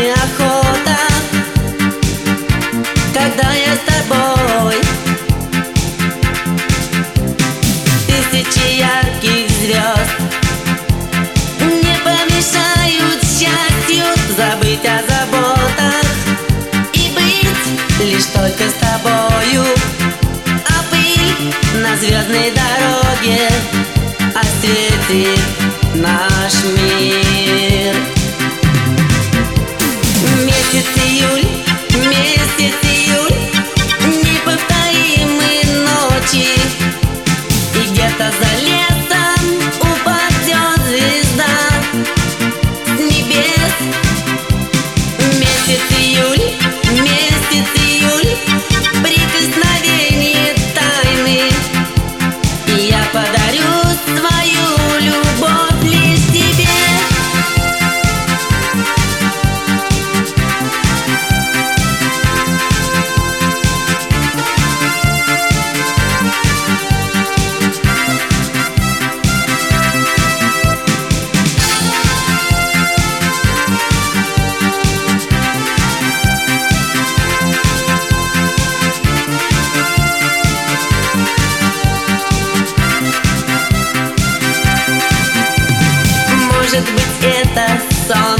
неохота, когда я с тобой. Тысячи ярких звезд не помешают счастью забыть о заботах и быть лишь только с тобою. А пыль на звездной дороге осветит наш мир. Месяц июль, неповторимые ночи, и где-то за лесом упадет звезда с небес. Месяц июль, прикосновение тайны, и я подарю свою любовь лишь тебе. Может быть, это сон,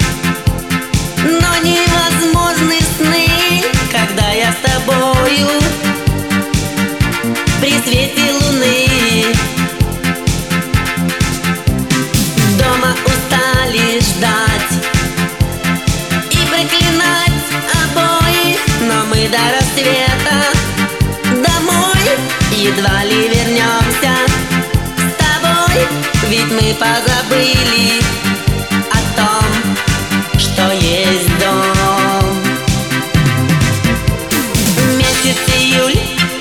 но невозможны сны, когда я с тобою при свете луны. Дома устали ждать и проклинать обоих, но мы до рассвета домой едва ли вернемся с тобой, ведь мы позабыли о том, что есть дом. Месяц июль,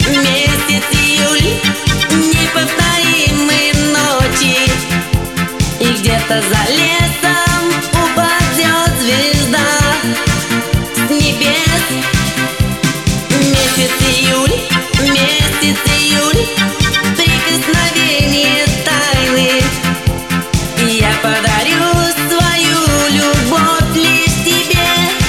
неповторимые ночи, и где-то за лесом упадет звезда с небес. Месяц июль, прикосновение тайны, и я подарю свою любовь лишь тебе.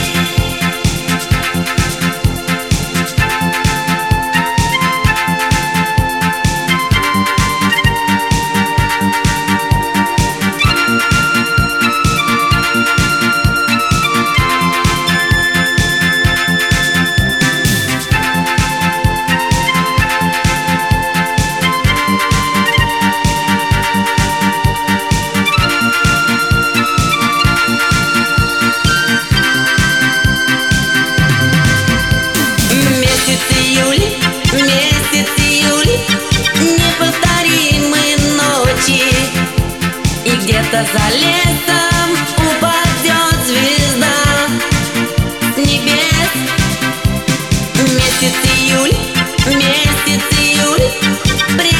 Месяц июль, неповторимые ночи, и где-то за лесом упадет звезда с небес. Месяц июль,